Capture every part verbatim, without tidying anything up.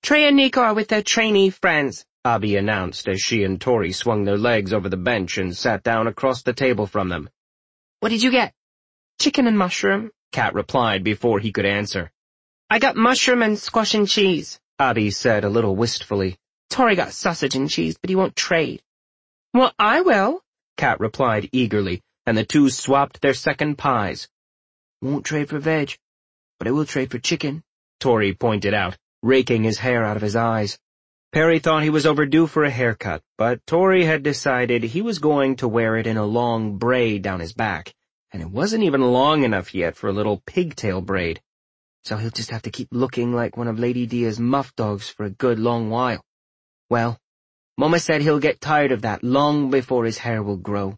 Trey and Nico are with their trainee friends, Abby announced as she and Tori swung their legs over the bench and sat down across the table from them. What did you get? Chicken and mushroom, Kat replied before he could answer. I got mushroom and squash and cheese, Abby said a little wistfully. Tori got sausage and cheese, but he won't trade. Well, I will, Kat replied eagerly, and the two swapped their second pies. Won't trade for veg, but I will trade for chicken, Tori pointed out, raking his hair out of his eyes. Perry thought he was overdue for a haircut, but Tori had decided he was going to wear it in a long braid down his back, and it wasn't even long enough yet for a little pigtail braid. So he'll just have to keep looking like one of Lady Dia's muff dogs for a good long while. Well, Mama said he'll get tired of that long before his hair will grow.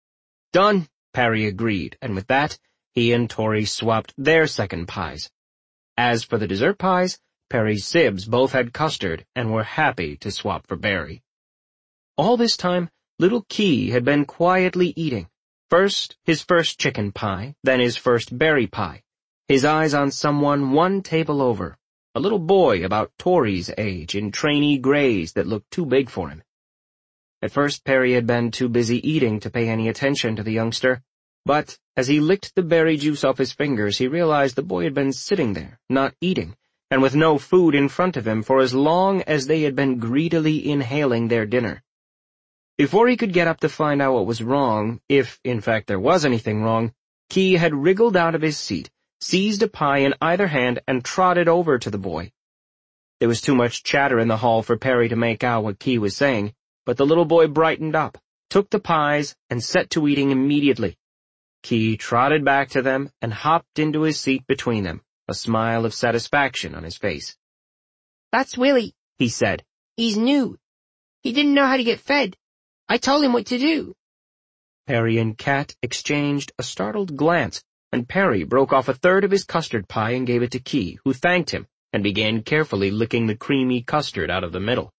Done, Perry agreed, and with that, he and Tori swapped their second pies. As for the dessert pies, Perry's sibs both had custard and were happy to swap for berry. All this time, little Key had been quietly eating. First, his first chicken pie, then his first berry pie, his eyes on someone one table over, a little boy about Tori's age in trainee grays that looked too big for him. At first, Perry had been too busy eating to pay any attention to the youngster, but as he licked the berry juice off his fingers, he realized the boy had been sitting there, not eating, and with no food in front of him for as long as they had been greedily inhaling their dinner. Before he could get up to find out what was wrong, if in fact there was anything wrong, Key had wriggled out of his seat, seized a pie in either hand, and trotted over to the boy. There was too much chatter in the hall for Perry to make out what Key was saying, but the little boy brightened up, took the pies, and set to eating immediately. Key trotted back to them and hopped into his seat between them, a smile of satisfaction on his face. That's Willie, he said. He's new. He didn't know how to get fed. I told him what to do. Perry and Kat exchanged a startled glance, and Perry broke off a third of his custard pie and gave it to Key, who thanked him and began carefully licking the creamy custard out of the middle.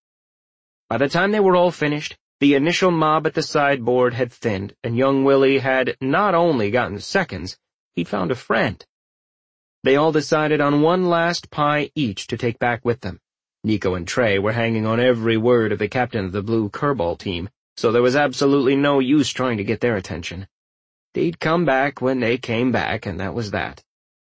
By the time they were all finished, the initial mob at the sideboard had thinned, and young Willie had not only gotten seconds, he'd found a friend. They all decided on one last pie each to take back with them. Nico and Trey were hanging on every word of the captain of the blue Kerbal team, so there was absolutely no use trying to get their attention. They'd come back when they came back, and that was that.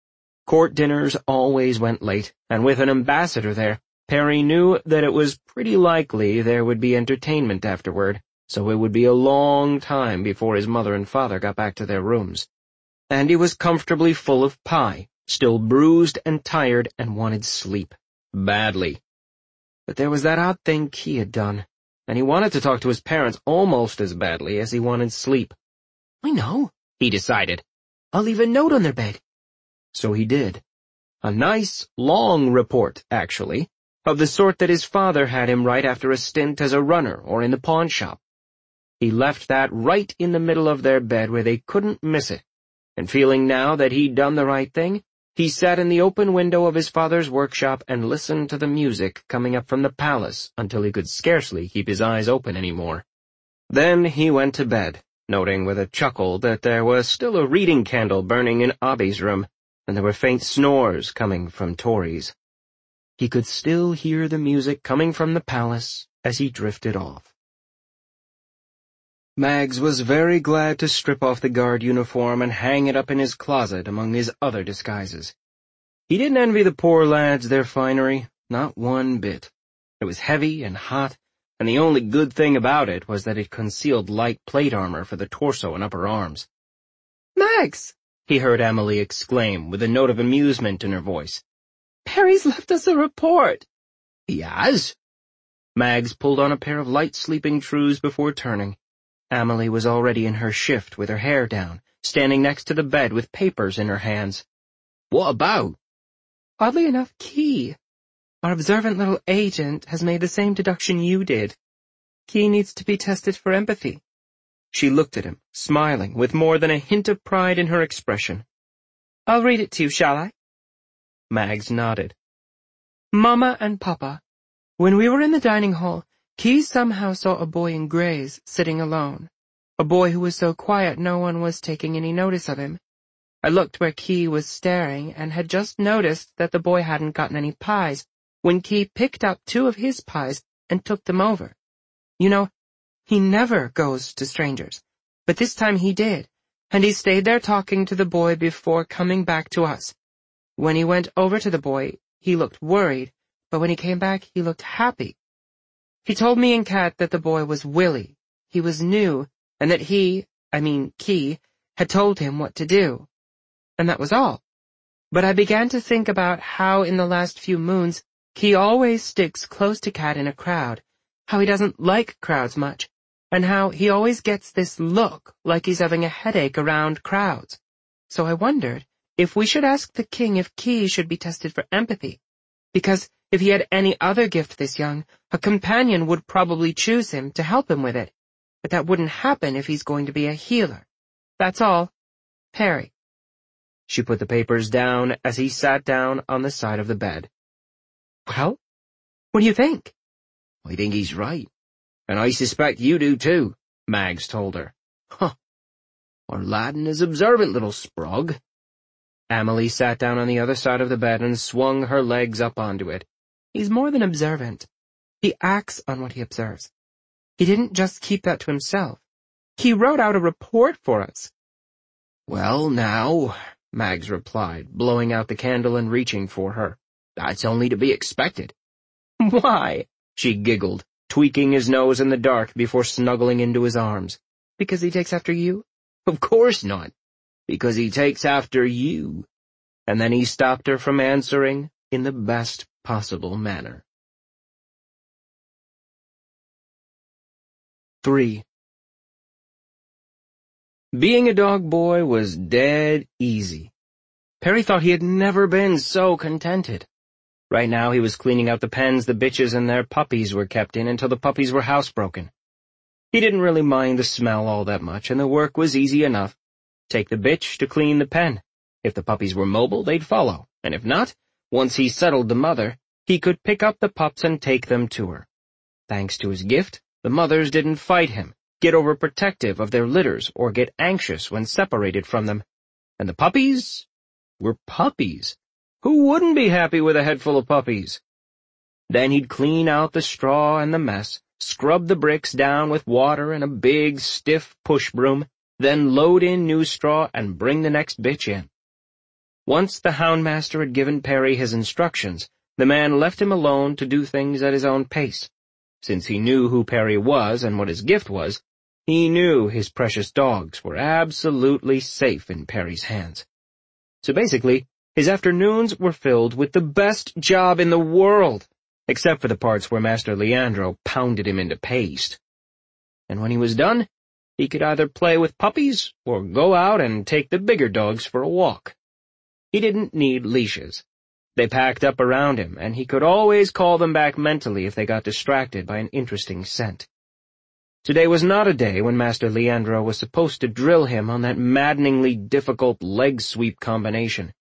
Court dinners always went late, and with an ambassador there, Perry knew that it was pretty likely there would be entertainment afterward, so it would be a long time before his mother and father got back to their rooms. And he was comfortably full of pie, still bruised and tired, and wanted sleep. Badly. But there was that odd thing Key had done, and he wanted to talk to his parents almost as badly as he wanted sleep. I know, he decided. I'll leave a note on their bed. So he did. A nice, long report, actually, of the sort that his father had him write after a stint as a runner or in the pawn shop. He left that right in the middle of their bed where they couldn't miss it, and feeling now that he'd done the right thing, he sat in the open window of his father's workshop and listened to the music coming up from the palace until he could scarcely keep his eyes open anymore. Then he went to bed, noting with a chuckle that there was still a reading candle burning in Abby's room, and there were faint snores coming from Tori's. He could still hear the music coming from the palace as he drifted off. Mags was very glad to strip off the guard uniform and hang it up in his closet among his other disguises. He didn't envy the poor lads their finery, not one bit. It was heavy and hot, and the only good thing about it was that it concealed light plate armor for the torso and upper arms. "Mags!" he heard Emily exclaim with a note of amusement in her voice. "Perry's left us a report." "He has?" Mags pulled on a pair of light sleeping trews before turning. Emily was already in her shift with her hair down, standing next to the bed with papers in her hands. "What about?" "Oddly enough, Key. Our observant little agent has made the same deduction you did. Key needs to be tested for empathy." She looked at him, smiling, with more than a hint of pride in her expression. "I'll read it to you, shall I?" Mags nodded. "Mama and Papa, when we were in the dining hall, Key somehow saw a boy in grays sitting alone, a boy who was so quiet no one was taking any notice of him. I looked where Key was staring and had just noticed that the boy hadn't gotten any pies, when Key picked up two of his pies and took them over. You know, he never goes to strangers, but this time he did, and he stayed there talking to the boy before coming back to us. When he went over to the boy, he looked worried, but when he came back, he looked happy. He told me and Kat that the boy was Willie. He was new, and that he, I mean Key, had told him what to do. And that was all. But I began to think about how in the last few moons, Key always sticks close to Kat in a crowd, how he doesn't like crowds much, and how he always gets this look like he's having a headache around crowds. So I wondered if we should ask the king if Key should be tested for empathy, because if he had any other gift this young, a companion would probably choose him to help him with it, but that wouldn't happen if he's going to be a healer. That's all. Perry. She put the papers down as he sat down on the side of the bed. Well, what do you think? I think he's right. And I suspect you do too, Mags told her. Huh. Our laddin is observant, little sprog. Amelie sat down on the other side of the bed and swung her legs up onto it. He's more than observant. He acts on what he observes. He didn't just keep that to himself. He wrote out a report for us. Well, now, Mags replied, blowing out the candle and reaching for her. That's only to be expected. Why? She giggled, tweaking his nose in the dark before snuggling into his arms. Because he takes after you? Of course not. Because he takes after you. And then he stopped her from answering in the best possible manner. Three. Being a dog boy was dead easy. Perry thought he had never been so contented. Right now he was cleaning out the pens the bitches and their puppies were kept in until the puppies were housebroken. He didn't really mind the smell all that much, and the work was easy enough. Take the bitch to clean the pen. If the puppies were mobile, they'd follow, and if not, once he settled the mother, he could pick up the pups and take them to her. Thanks to his gift, the mothers didn't fight him, get overprotective of their litters, or get anxious when separated from them. And the puppies were puppies. Who wouldn't be happy with a head full of puppies? Then he'd clean out the straw and the mess, scrub the bricks down with water and a big, stiff push broom, then load in new straw and bring the next bitch in. Once the houndmaster had given Perry his instructions, the man left him alone to do things at his own pace. Since he knew who Perry was and what his gift was, he knew his precious dogs were absolutely safe in Perry's hands. So basically, his afternoons were filled with the best job in the world, except for the parts where Master Leandro pounded him into paste. And when he was done, he could either play with puppies or go out and take the bigger dogs for a walk. He didn't need leashes. They packed up around him, and he could always call them back mentally if they got distracted by an interesting scent. Today was not a day when Master Leandro was supposed to drill him on that maddeningly difficult leg sweep combination.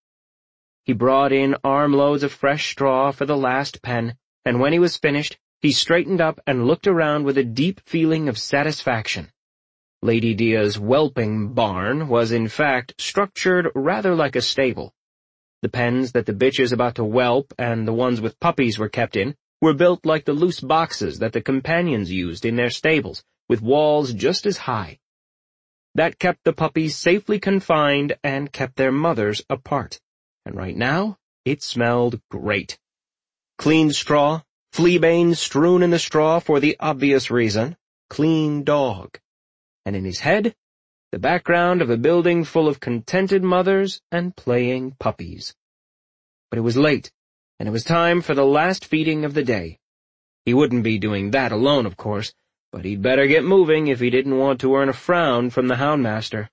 He brought in armloads of fresh straw for the last pen, and when he was finished, he straightened up and looked around with a deep feeling of satisfaction. Lady Dia's whelping barn was in fact structured rather like a stable. The pens that the bitches about to whelp and the ones with puppies were kept in were built like the loose boxes that the companions used in their stables, with walls just as high. That kept the puppies safely confined and kept their mothers apart. And right now, it smelled great. Clean straw, fleabane strewn in the straw for the obvious reason, clean dog. And in his head, the background of a building full of contented mothers and playing puppies. But it was late, and it was time for the last feeding of the day. He wouldn't be doing that alone, of course, but he'd better get moving if he didn't want to earn a frown from the houndmaster.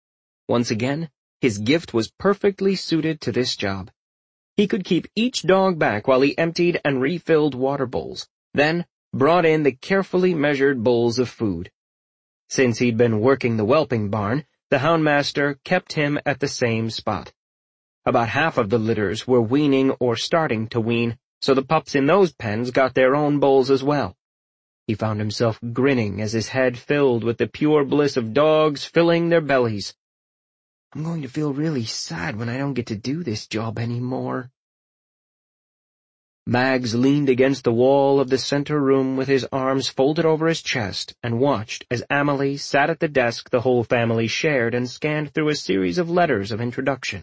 Once again, his gift was perfectly suited to this job. He could keep each dog back while he emptied and refilled water bowls, then brought in the carefully measured bowls of food. Since he'd been working the whelping barn, the houndmaster kept him at the same spot. About half of the litters were weaning or starting to wean, so the pups in those pens got their own bowls as well. He found himself grinning as his head filled with the pure bliss of dogs filling their bellies. I'm going to feel really sad when I don't get to do this job anymore. Mags leaned against the wall of the center room with his arms folded over his chest and watched as Amelie sat at the desk the whole family shared and scanned through a series of letters of introduction.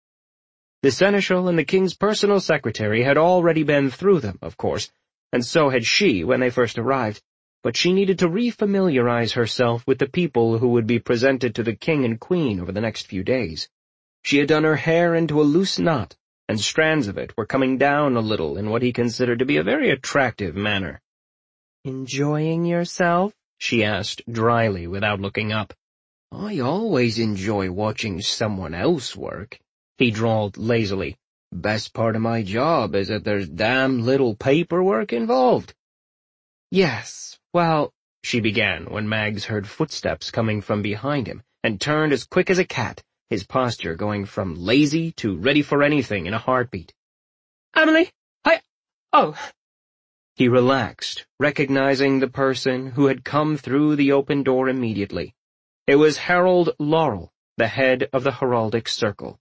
The seneschal and the king's personal secretary had already been through them, of course, and so had she when they first arrived, but she needed to refamiliarize herself with the people who would be presented to the king and queen over the next few days. She had done her hair into a loose knot, and strands of it were coming down a little in what he considered to be a very attractive manner. "Enjoying yourself?" she asked dryly without looking up. "I always enjoy watching someone else work," he drawled lazily. "Best part of my job is that there's damn little paperwork involved." "Yes, well," she began when Mags heard footsteps coming from behind him and turned as quick as a cat, his posture going from lazy to ready for anything in a heartbeat. "Amelie, I... oh." He relaxed, recognizing the person who had come through the open door immediately. It was Harold Laurel, the head of the Heraldic Circle.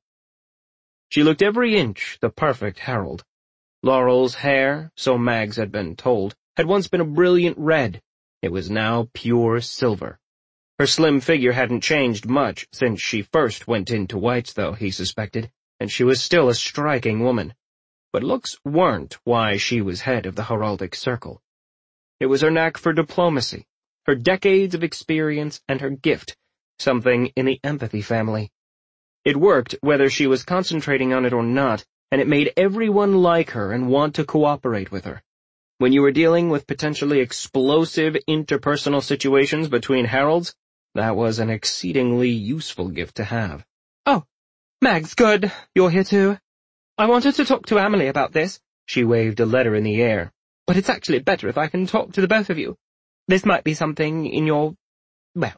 She looked every inch the perfect Harold. Laurel's hair, so Mags had been told, had once been a brilliant red. It was now pure silver. Her slim figure hadn't changed much since she first went into White's, though, he suspected, and she was still a striking woman. But looks weren't why she was head of the Heraldic Circle. It was her knack for diplomacy, her decades of experience, and her gift, something in the empathy family. It worked whether she was concentrating on it or not, and it made everyone like her and want to cooperate with her. When you were dealing with potentially explosive interpersonal situations between Heralds, that was an exceedingly useful gift to have. "Oh, Mags, good. You're here too. I wanted to talk to Amelie about this." She waved a letter in the air. "But it's actually better if I can talk to the both of you. This might be something in your... well,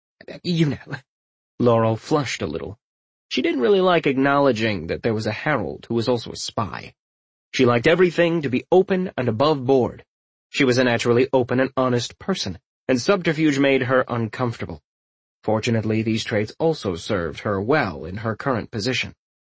you know." Laurel flushed a little. She didn't really like acknowledging that there was a Herald who was also a spy. She liked everything to be open and above board. She was a naturally open and honest person, and subterfuge made her uncomfortable. Fortunately, these traits also served her well in her current position.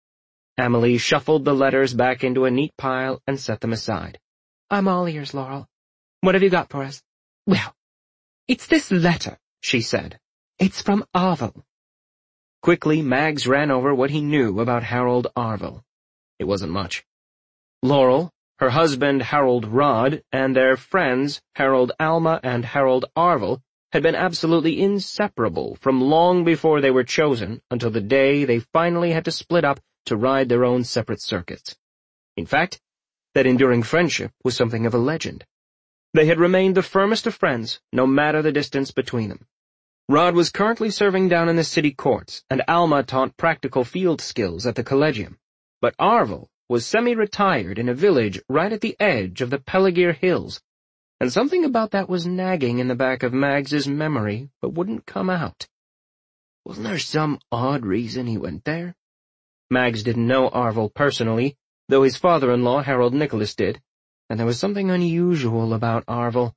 Amelie shuffled the letters back into a neat pile and set them aside. "I'm all ears, Laurel. What have you got for us?" "Well, it's this letter," she said. "It's from Arville." Quickly, Mags ran over what he knew about Harold Arville. It wasn't much. Laurel, her husband Harold Rod, and their friends Harold Alma and Harold Arville had been absolutely inseparable from long before they were chosen until the day they finally had to split up to ride their own separate circuits. In fact, that enduring friendship was something of a legend. They had remained the firmest of friends, no matter the distance between them. Rod was currently serving down in the city courts, and Alma taught practical field skills at the Collegium. But Arville was semi-retired in a village right at the edge of the Peligir Hills, and something about that was nagging in the back of Mags's memory, but wouldn't come out. Wasn't there some odd reason he went there? Mags didn't know Arville personally, though his father-in-law, Harold Nicholas, did, and there was something unusual about Arville.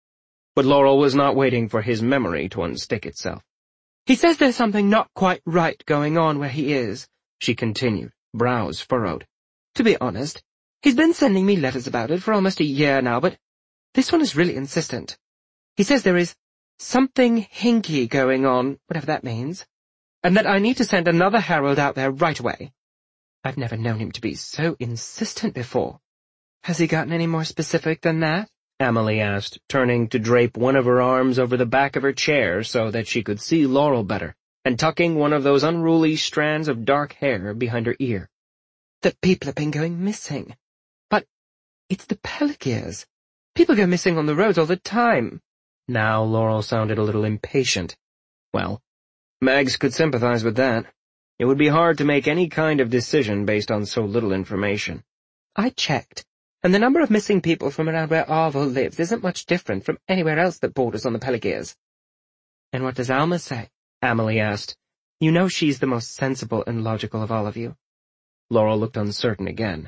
But Laurel was not waiting for his memory to unstick itself. "He says there's something not quite right going on where he is," she continued, brows furrowed. "To be honest, he's been sending me letters about it for almost a year now, but this one is really insistent. He says there is something hinky going on, whatever that means, and that I need to send another herald out there right away. I've never known him to be so insistent before." "Has he gotten any more specific than that?" Amelie asked, turning to drape one of her arms over the back of her chair so that she could see Laurel better, and tucking one of those unruly strands of dark hair behind her ear. "That people have been going missing. But it's the Peligirs. People go missing on the roads all the time." Now Laurel sounded a little impatient. Well, Mags could sympathize with that. It would be hard to make any kind of decision based on so little information. "I checked, and the number of missing people from around where Arville lives isn't much different from anywhere else that borders on the Peligirs." "And what does Alma say?" Amelie asked. "You know she's the most sensible and logical of all of you." Laurel looked uncertain again.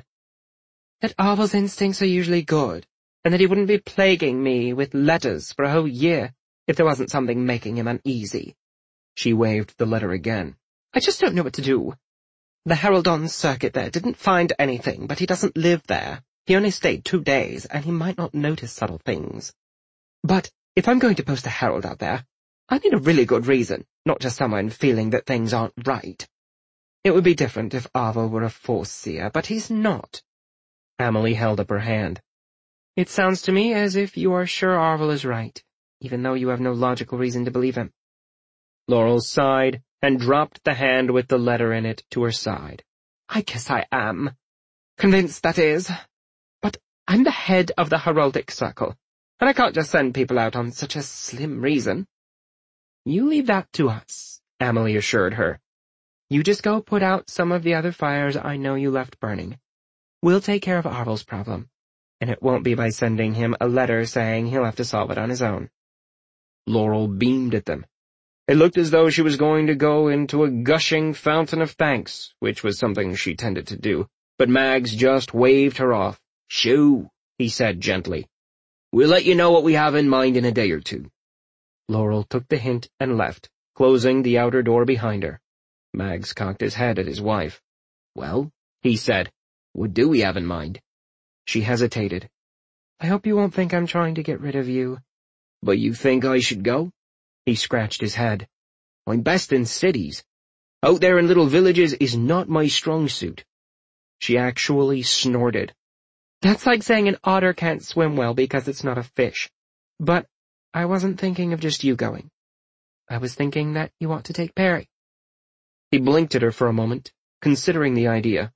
"That Arville's instincts are usually good, and that he wouldn't be plaguing me with letters for a whole year if there wasn't something making him uneasy." She waved the letter again. "I just don't know what to do. The Herald on circuit there didn't find anything, but he doesn't live there. He only stayed two days, and he might not notice subtle things. But if I'm going to post a herald out there, I need a really good reason, not just someone feeling that things aren't right. It would be different if Arvel were a Force seer, but he's not. Emily held up her hand. It sounds to me as if you are sure Arvel is right, even though you have no logical reason to believe him. Laurel sighed and dropped the hand with the letter in it to her side. I guess I am. Convinced, that is. But I'm the head of the Heraldic Circle, and I can't just send people out on such a slim reason. You leave that to us, Emily assured her. You just go put out some of the other fires I know you left burning. We'll take care of Arvel's problem, and it won't be by sending him a letter saying he'll have to solve it on his own. Laurel beamed at them. It looked as though she was going to go into a gushing fountain of thanks, which was something she tended to do, but Mags just waved her off. Shoo, he said gently. We'll let you know what we have in mind in a day or two. Laurel took the hint and left, closing the outer door behind her. Mags cocked his head at his wife. Well, he said, what do we have in mind? She hesitated. I hope you won't think I'm trying to get rid of you. But you think I should go? He scratched his head. I'm best in cities. Out there in little villages is not my strong suit. She actually snorted. That's like saying an otter can't swim well because it's not a fish. But I wasn't thinking of just you going. I was thinking that you ought to take Perry. He blinked at her for a moment, considering the idea.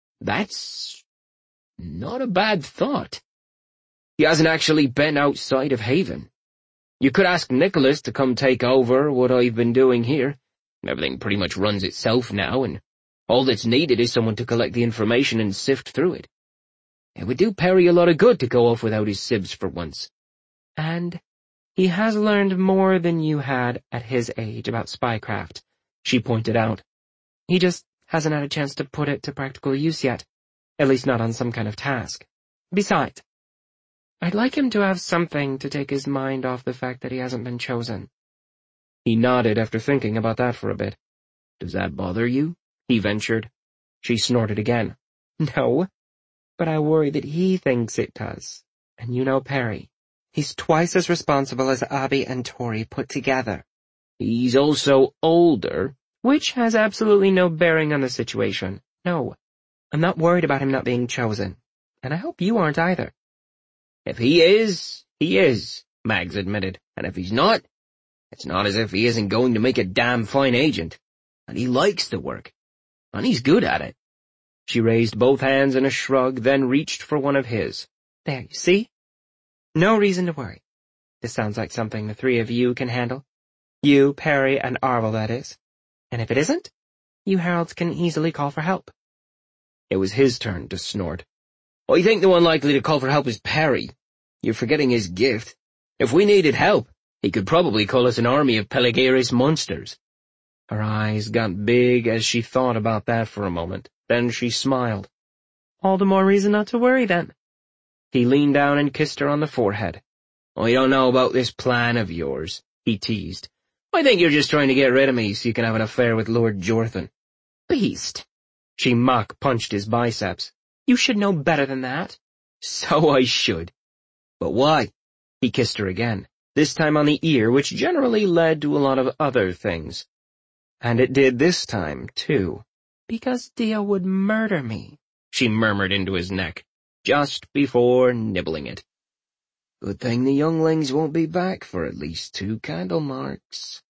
That's not a bad thought. He hasn't actually been outside of Haven. You could ask Nicholas to come take over what I've been doing here. Everything pretty much runs itself now, and all that's needed is someone to collect the information and sift through it. It would do Perry a lot of good to go off without his sibs for once. And he has learned more than you had at his age about spycraft, she pointed out. He just hasn't had a chance to put it to practical use yet, at least not on some kind of task. Besides, I'd like him to have something to take his mind off the fact that he hasn't been chosen. He nodded after thinking about that for a bit. Does that bother you? He ventured. She snorted again. No, but I worry that he thinks it does. And you know Perry. He's twice as responsible as Abby and Tori put together. He's also older, which has absolutely no bearing on the situation. No, I'm not worried about him not being chosen, and I hope you aren't either. If he is, he is, Mags admitted, and if he's not, it's not as if he isn't going to make a damn fine agent. And he likes the work, and he's good at it. She raised both hands in a shrug, then reached for one of his. There, you see? No reason to worry. This sounds like something the three of you can handle. You, Perry, and Arvel, that is. And if it isn't, you heralds can easily call for help. It was his turn to snort. I think the one likely to call for help is Perry. You're forgetting his gift. If we needed help, he could probably call us an army of Pelagiris monsters. Her eyes got big as she thought about that for a moment. Then she smiled. All the more reason not to worry, then. He leaned down and kissed her on the forehead. I don't know about this plan of yours, he teased. I think you're just trying to get rid of me so you can have an affair with Lord Jorthan. Beast. She mock-punched his biceps. You should know better than that. So I should. But why? He kissed her again, this time on the ear, which generally led to a lot of other things. And it did this time, too. Because Dia would murder me, she murmured into his neck, just before nibbling it. Good thing the younglings won't be back for at least two candle marks.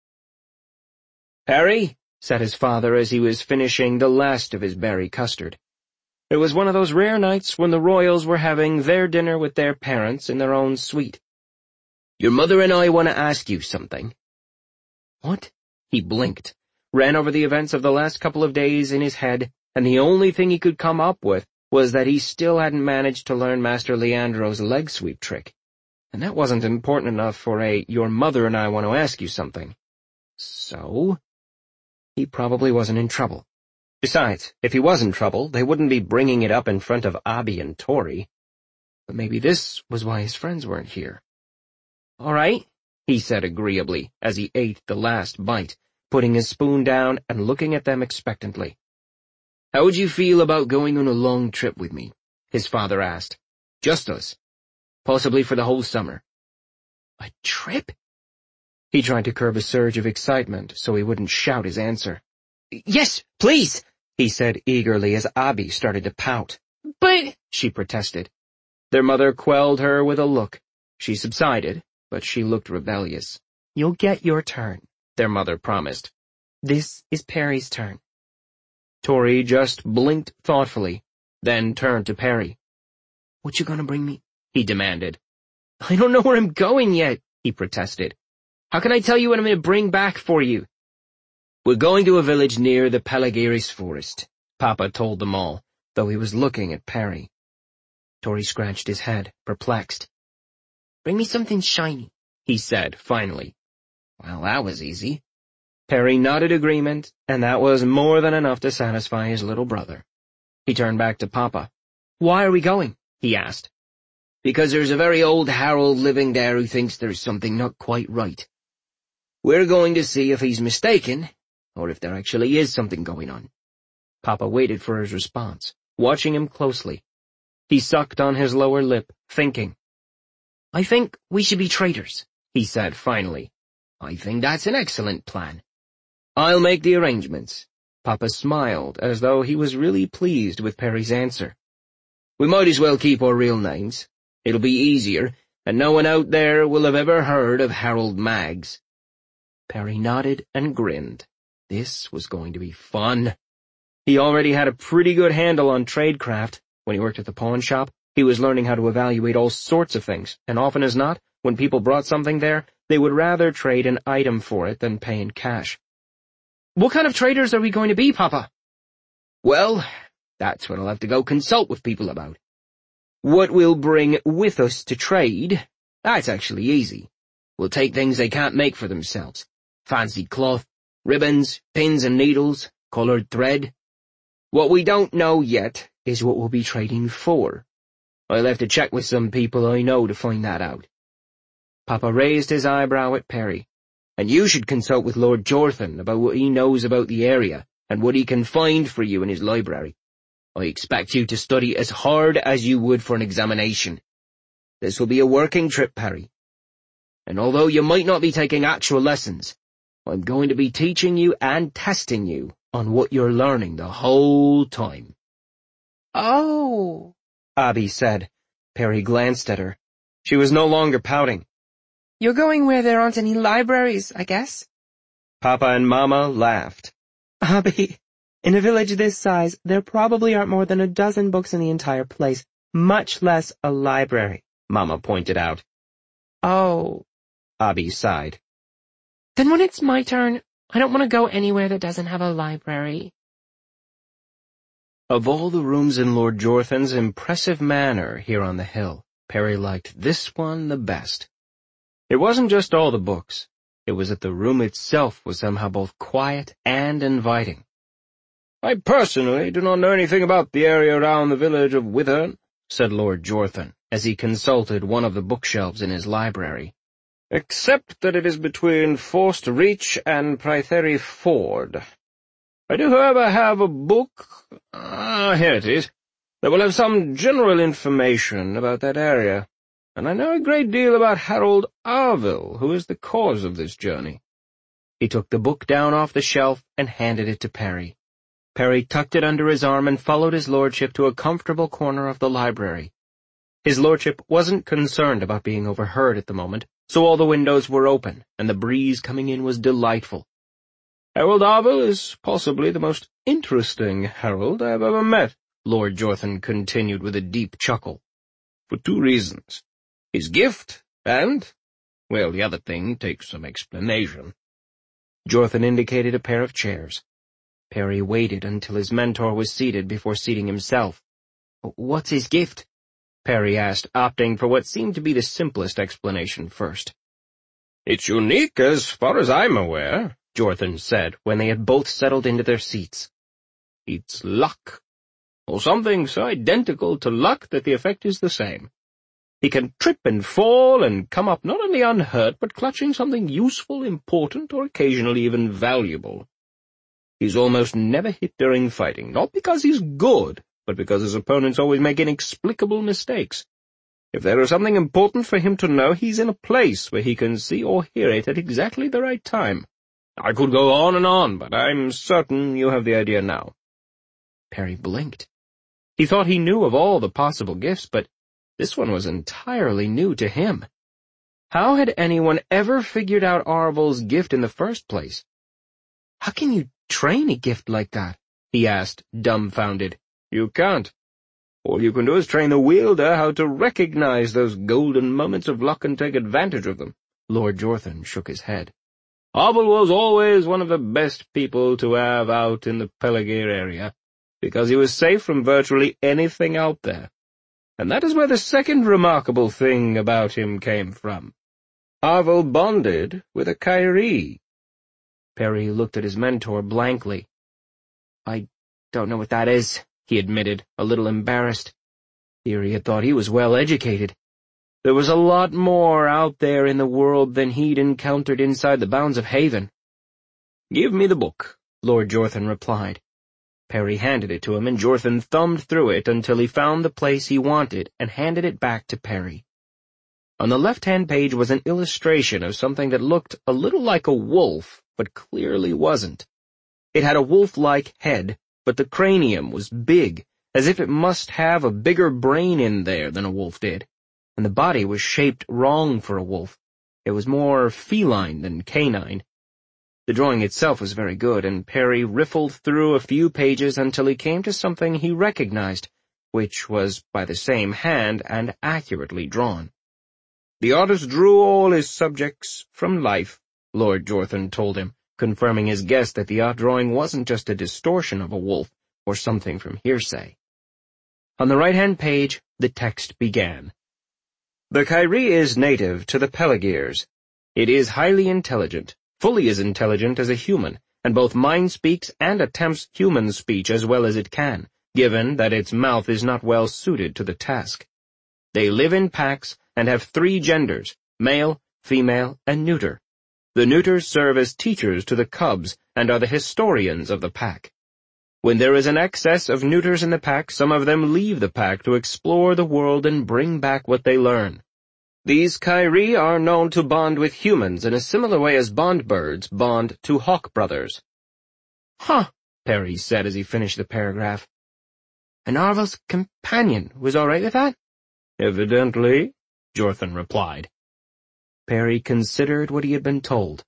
Perry, said his father as he was finishing the last of his berry custard. It was one of those rare nights when the royals were having their dinner with their parents in their own suite. Your mother and I want to ask you something. What? He blinked, ran over the events of the last couple of days in his head, and the only thing he could come up with was that he still hadn't managed to learn Master Leandro's leg sweep trick. And that wasn't important enough for a, your mother and I want to ask you something. So? He probably wasn't in trouble. Besides, if he was in trouble, they wouldn't be bringing it up in front of Abby and Tori. But maybe this was why his friends weren't here. All right, he said agreeably as he ate the last bite, putting his spoon down and looking at them expectantly. How would you feel about going on a long trip with me? his father asked. Just us. Possibly for the whole summer. A trip? He tried to curb a surge of excitement so he wouldn't shout his answer. Yes, please, he said eagerly as Abby started to pout. But, she protested. Their mother quelled her with a look. She subsided, but she looked rebellious. You'll get your turn, their mother promised. This is Perry's turn. Tori just blinked thoughtfully, then turned to Perry. What you gonna bring me? He demanded. I don't know where I'm going yet, he protested. How can I tell you what I'm going to bring back for you? We're going to a village near the Pelagiris forest, Papa told them all, though he was looking at Perry. Tori scratched his head, perplexed. Bring me something shiny, he said, finally. Well, that was easy. Perry nodded agreement, and that was more than enough to satisfy his little brother. He turned back to Papa. Why are we going? He asked. Because there's a very old Harold living there who thinks there's something not quite right. We're going to see if he's mistaken, or if there actually is something going on. Papa waited for his response, watching him closely. He sucked on his lower lip, thinking. I think we should be traders, he said finally. I think that's an excellent plan. I'll make the arrangements. Papa smiled, as though he was really pleased with Perry's answer. We might as well keep our real names. It'll be easier, and no one out there will have ever heard of Harold Maggs. Perry nodded and grinned. This was going to be fun. He already had a pretty good handle on tradecraft. When he worked at the pawn shop, he was learning how to evaluate all sorts of things, and often as not, when people brought something there, they would rather trade an item for it than pay in cash. What kind of traders are we going to be, Papa? Well, that's what I'll have to go consult with people about. What we'll bring with us to trade, that's actually easy. We'll take things they can't make for themselves. Fancy cloth, ribbons, pins and needles, colored thread. What we don't know yet is what we'll be trading for. I'll have to check with some people I know to find that out. Papa raised his eyebrow at Perry. And you should consult with Lord Jorthan about what he knows about the area and what he can find for you in his library. I expect you to study as hard as you would for an examination. This will be a working trip, Perry. And although you might not be taking actual lessons, I'm going to be teaching you and testing you on what you're learning the whole time. Oh, Abby said. Perry glanced at her. She was no longer pouting. You're going where there aren't any libraries, I guess? Papa and Mama laughed. Abby, in a village this size, there probably aren't more than a dozen books in the entire place, much less a library, Mama pointed out. Oh, Abby sighed. Then when it's my turn, I don't want to go anywhere that doesn't have a library. Of all the rooms in Lord Jorthan's impressive manor here on the hill, Perry liked this one the best. It wasn't just all the books. It was that the room itself was somehow both quiet and inviting. I personally do not know anything about the area around the village of Withern, said Lord Jorthan, as he consulted one of the bookshelves in his library, except that it is between Forced Reach and Prythery Ford. I do, however, have a book, ah, here it is, that will have some general information about that area. And I know a great deal about Harold Arville, who is the cause of this journey. He took the book down off the shelf and handed it to Perry. Perry tucked it under his arm and followed his lordship to a comfortable corner of the library. His lordship wasn't concerned about being overheard at the moment, so all the windows were open, and the breeze coming in was delightful. Harold Arville is possibly the most interesting Harold I have ever met, Lord Jorthan continued with a deep chuckle. For two reasons. His gift, and, well, the other thing takes some explanation. Jorthan indicated a pair of chairs. Perry waited until his mentor was seated before seating himself. What's his gift? Perry asked, opting for what seemed to be the simplest explanation first. It's unique as far as I'm aware, Jorthan said when they had both settled into their seats. It's luck, or something so identical to luck that the effect is the same. He can trip and fall and come up not only unhurt, but clutching something useful, important, or occasionally even valuable. He's almost never hit during fighting, not because he's good, but because his opponents always make inexplicable mistakes. If there is something important for him to know, he's in a place where he can see or hear it at exactly the right time. I could go on and on, but I'm certain you have the idea now." Perry blinked. He thought he knew of all the possible gifts, but this one was entirely new to him. How had anyone ever figured out Arvel's gift in the first place? "How can you train a gift like that?" he asked, dumbfounded. "You can't. All you can do is train the wielder how to recognize those golden moments of luck and take advantage of them." Lord Jorthan shook his head. "Arvel was always one of the best people to have out in the Pelargir area, because he was safe from virtually anything out there. And that is where the second remarkable thing about him came from. Arvel bonded with a Kyrie." Perry looked at his mentor blankly. "I don't know what that is," he admitted, a little embarrassed. Theory had thought he was well educated. There was a lot more out there in the world than he'd encountered inside the bounds of Haven. "Give me the book," Lord Jorthan replied. Perry handed it to him, and Jorthan thumbed through it until he found the place he wanted and handed it back to Perry. On the left-hand page was an illustration of something that looked a little like a wolf, but clearly wasn't. It had a wolf-like head, but the cranium was big, as if it must have a bigger brain in there than a wolf did, and the body was shaped wrong for a wolf. It was more feline than canine. The drawing itself was very good, and Perry riffled through a few pages until he came to something he recognized, which was by the same hand and accurately drawn. "The artist drew all his subjects from life," Lord Jorthan told him, confirming his guess that the art drawing wasn't just a distortion of a wolf or something from hearsay. On the right-hand page, the text began. "The Kyrie is native to the Pelargirs. It is highly intelligent, fully as intelligent as a human, and both mind speaks and attempts human speech as well as it can, given that its mouth is not well suited to the task. They live in packs and have three genders, male, female, and neuter. The neuters serve as teachers to the cubs and are the historians of the pack. When there is an excess of neuters in the pack, some of them leave the pack to explore the world and bring back what they learn. These Kyrie are known to bond with humans in a similar way as bondbirds bond to hawk brothers." "Huh," Perry said as he finished the paragraph. "And Arvel's companion was all right with that?" "Evidently," Jorthan replied. Perry considered what he had been told.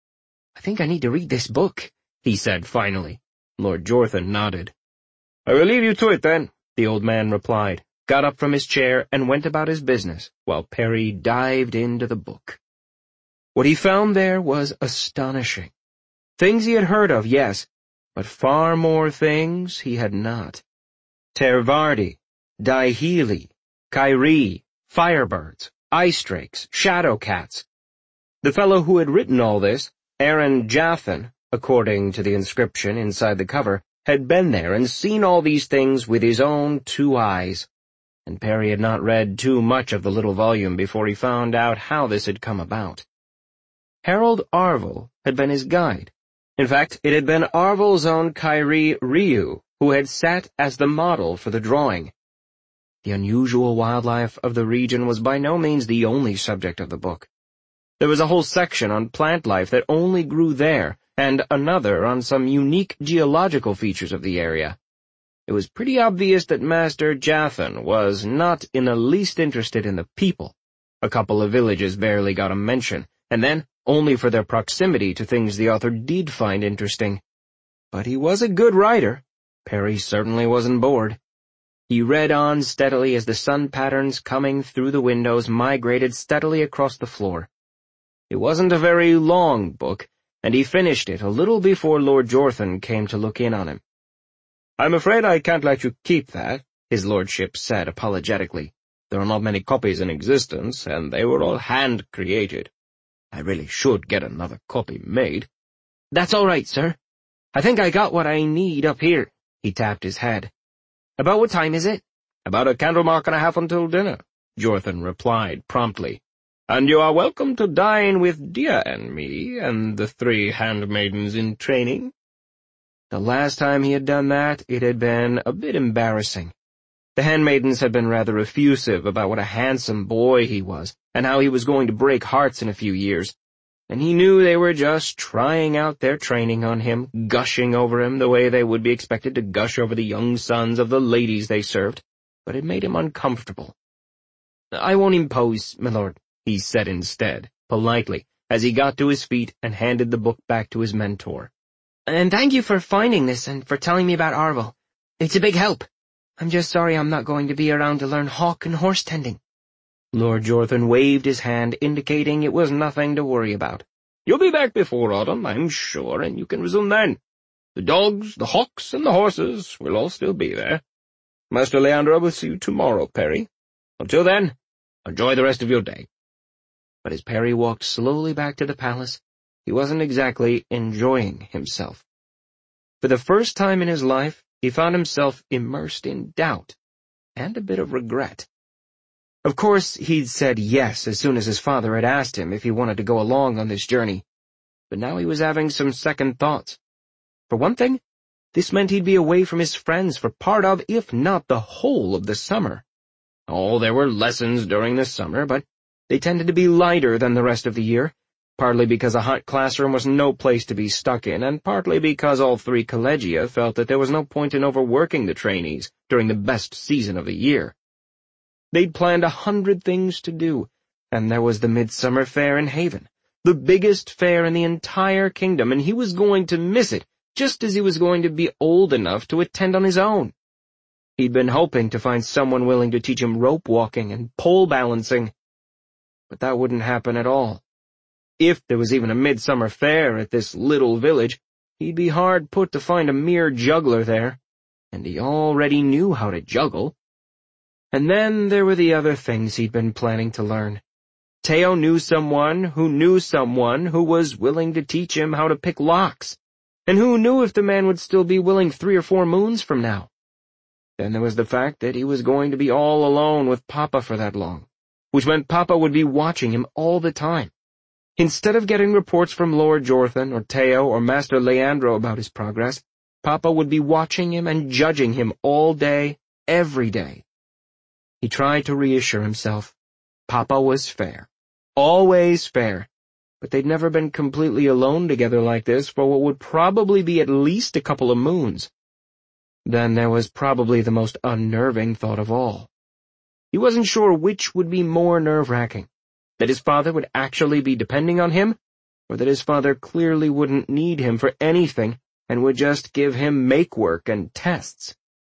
"I think I need to read this book," he said finally. Lord Jorthan nodded. "I will leave you to it, then," the old man replied, got up from his chair, and went about his business, while Perry dived into the book. What he found there was astonishing. Things he had heard of, yes, but far more things he had not. Tervardi, Daihili, Kyrie, firebirds, ice drakes, shadow cats. The fellow who had written all this, Aaron Jathan, according to the inscription inside the cover, had been there and seen all these things with his own two eyes. And Perry had not read too much of the little volume before he found out how this had come about. Harold Arvel had been his guide. In fact, it had been Arvel's own Kyrie Ryu who had sat as the model for the drawing. The unusual wildlife of the region was by no means the only subject of the book. There was a whole section on plant life that only grew there, and another on some unique geological features of the area. It was pretty obvious that Master Jathan was not in the least interested in the people. A couple of villages barely got a mention, and then only for their proximity to things the author did find interesting. But he was a good writer. Perry certainly wasn't bored. He read on steadily as the sun patterns coming through the windows migrated steadily across the floor. It wasn't a very long book, and he finished it a little before Lord Jorthan came to look in on him. "I'm afraid I can't let you keep that," his lordship said apologetically. "There are not many copies in existence, and they were all hand-created. I really should get another copy made." "That's all right, sir. I think I got what I need up here." He tapped his head. "About what time is it?" "About a candle mark and a half until dinner," Jorthan replied promptly. "And you are welcome to dine with Dia and me and the three handmaidens in training." The last time he had done that, it had been a bit embarrassing. The handmaidens had been rather effusive about what a handsome boy he was, and how he was going to break hearts in a few years, and he knew they were just trying out their training on him, gushing over him the way they would be expected to gush over the young sons of the ladies they served, but it made him uncomfortable. "I won't impose, my lord," he said instead, politely, as he got to his feet and handed the book back to his mentor. "And thank you for finding this and for telling me about Arvel. It's a big help. I'm just sorry I'm not going to be around to learn hawk and horse tending." Lord Jorthan waved his hand, indicating it was nothing to worry about. "You'll be back before autumn, I'm sure, and you can resume then. The dogs, the hawks, and the horses will all still be there. Master Leandro will see you tomorrow, Perry. Until then, enjoy the rest of your day." But as Perry walked slowly back to the palace, he wasn't exactly enjoying himself. For the first time in his life, he found himself immersed in doubt and a bit of regret. Of course, he'd said yes as soon as his father had asked him if he wanted to go along on this journey, but now he was having some second thoughts. For one thing, this meant he'd be away from his friends for part of, if not the whole of the summer. Oh, there were lessons during the summer, but they tended to be lighter than the rest of the year, partly because a hot classroom was no place to be stuck in, and partly because all three collegia felt that there was no point in overworking the trainees during the best season of the year. They'd planned a hundred things to do, and there was the Midsummer Fair in Haven, the biggest fair in the entire kingdom, and he was going to miss it, just as he was going to be old enough to attend on his own. He'd been hoping to find someone willing to teach him rope walking and pole balancing, but that wouldn't happen at all. If there was even a midsummer fair at this little village, he'd be hard put to find a mere juggler there, and he already knew how to juggle. And then there were the other things he'd been planning to learn. Teo knew someone who knew someone who was willing to teach him how to pick locks, and who knew if the man would still be willing three or four moons from now. Then there was the fact that he was going to be all alone with Papa for that long, which meant Papa would be watching him all the time. Instead of getting reports from Lord Jorthan or Teo or Master Leandro about his progress, Papa would be watching him and judging him all day, every day. He tried to reassure himself. Papa was fair. Always fair. But they'd never been completely alone together like this for what would probably be at least a couple of moons. Then there was probably the most unnerving thought of all. He wasn't sure which would be more nerve-wracking, that his father would actually be depending on him, or that his father clearly wouldn't need him for anything and would just give him make-work and tests.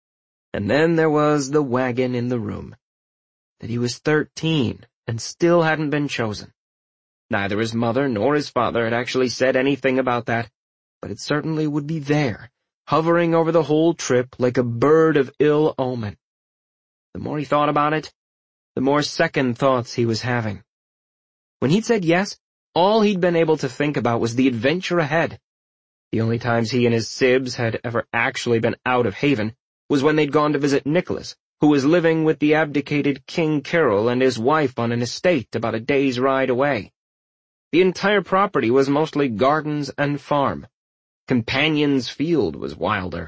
And then there was the wagon in the room. That he was thirteen and still hadn't been chosen. Neither his mother nor his father had actually said anything about that, but it certainly would be there, hovering over the whole trip like a bird of ill omen. The more he thought about it, the more second thoughts he was having. When he'd said yes, all he'd been able to think about was the adventure ahead. The only times he and his sibs had ever actually been out of Haven was when they'd gone to visit Nicholas, who was living with the abdicated King Carol and his wife on an estate about a day's ride away. The entire property was mostly gardens and farm. Companion's Field was wilder.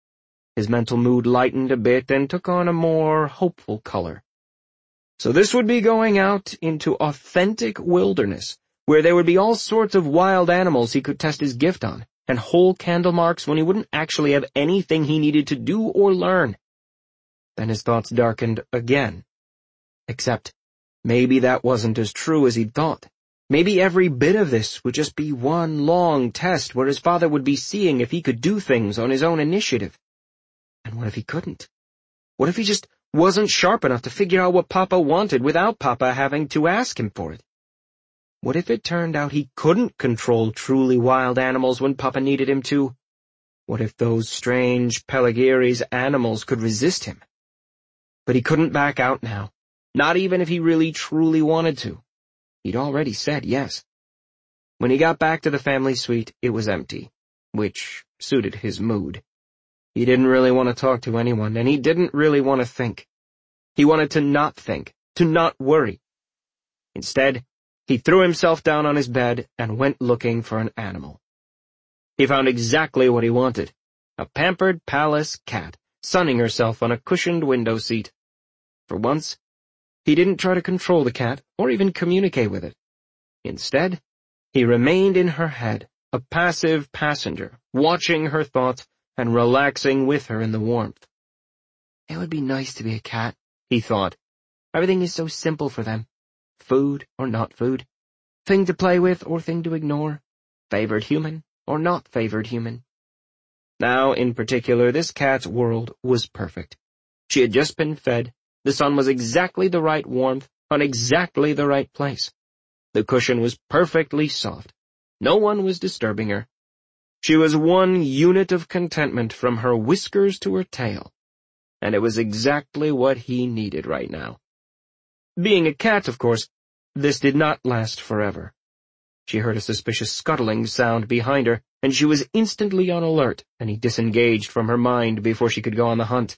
His mental mood lightened a bit and took on a more hopeful color. So this would be going out into authentic wilderness, where there would be all sorts of wild animals he could test his gift on, and whole candle marks when he wouldn't actually have anything he needed to do or learn. Then his thoughts darkened again. Except, maybe that wasn't as true as he'd thought. Maybe every bit of this would just be one long test where his father would be seeing if he could do things on his own initiative. And what if he couldn't? What if he just wasn't sharp enough to figure out what Papa wanted without Papa having to ask him for it? What if it turned out he couldn't control truly wild animals when Papa needed him to? What if those strange Pelagiri's animals could resist him? But he couldn't back out now, not even if he really truly wanted to. He'd already said yes. When he got back to the family suite, it was empty, which suited his mood. He didn't really want to talk to anyone, and he didn't really want to think. He wanted to not think, to not worry. Instead, he threw himself down on his bed and went looking for an animal. He found exactly what he wanted, A pampered palace cat, sunning herself on a cushioned window seat. For once, he didn't try to control the cat or even communicate with it. Instead, he remained in her head, a passive passenger, watching her thoughts and relaxing with her in the warmth. It would be nice to be a cat, he thought. Everything is so simple for them. Food or not food. Thing to play with or thing to ignore. Favored human or not favored human. Now, in particular, this cat's world was perfect. She had just been fed. The sun was exactly the right warmth, on exactly the right place. The cushion was perfectly soft. No one was disturbing her. She was one unit of contentment from her whiskers to her tail. And it was exactly what he needed right now. Being a cat, of course, this did not last forever. She heard a suspicious scuttling sound behind her, and she was instantly on alert, and he disengaged from her mind before she could go on the hunt.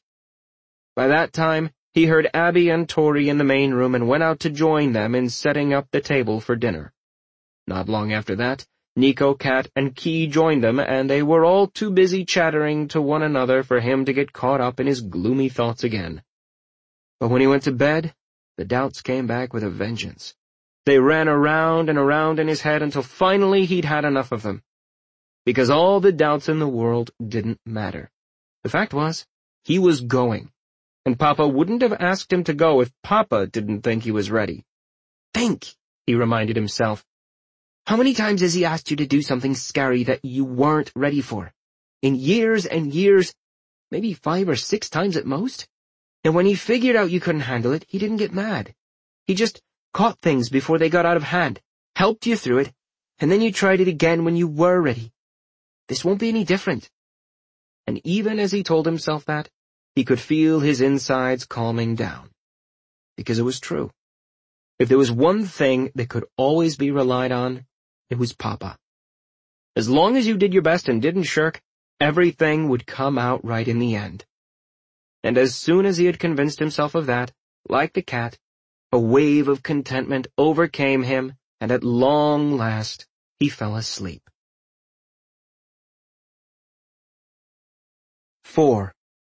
By that time, he heard Abby and Tori in the main room and went out to join them in setting up the table for dinner. Not long after that, Nico, Cat, and Key joined them, and they were all too busy chattering to one another for him to get caught up in his gloomy thoughts again. But when he went to bed, the doubts came back with a vengeance. They ran around and around in his head until finally he'd had enough of them. Because all the doubts in the world didn't matter. The fact was, he was going. And Papa wouldn't have asked him to go if Papa didn't think he was ready. Think, he reminded himself. How many times has he asked you to do something scary that you weren't ready for? In years and years, maybe five or six times at most? And when he figured out you couldn't handle it, he didn't get mad. He just caught things before they got out of hand, helped you through it, and then you tried it again when you were ready. This won't be any different. And even as he told himself that, he could feel his insides calming down. Because it was true. If there was one thing that could always be relied on, it was Papa. As long as you did your best and didn't shirk, everything would come out right in the end. And as soon as he had convinced himself of that, like the cat, a wave of contentment overcame him, and at long last he fell asleep. Four.